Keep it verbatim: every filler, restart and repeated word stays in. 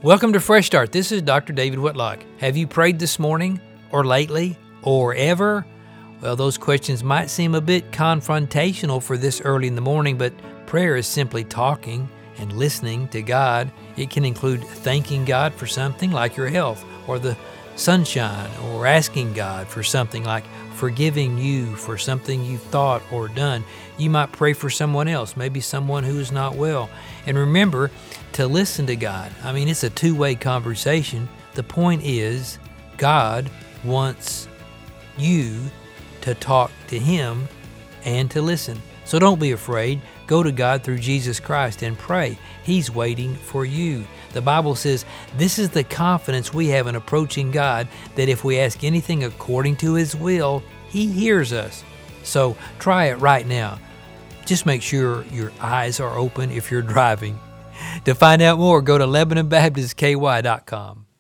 Welcome to Fresh Start. This is Doctor David Whitlock. Have you prayed this morning or lately or ever? Well, those questions might seem a bit confrontational for this early in the morning, but prayer is simply talking and listening to God. It can include thanking God for something like your health or the sunshine, or asking God for something like forgiving you for something you've thought or done. You might pray for someone else, maybe someone who is not well. And remember to listen to God. I mean, it's a two-way conversation. The point is, God wants you to talk to Him and to listen. So don't be afraid. Go to God through Jesus Christ and pray. He's waiting for you. The Bible says this is the confidence we have in approaching God, that if we ask anything according to His will, He hears us. So try it right now. Just make sure your eyes are open if you're driving. To find out more, go to Lebanon Baptist K Y dot com.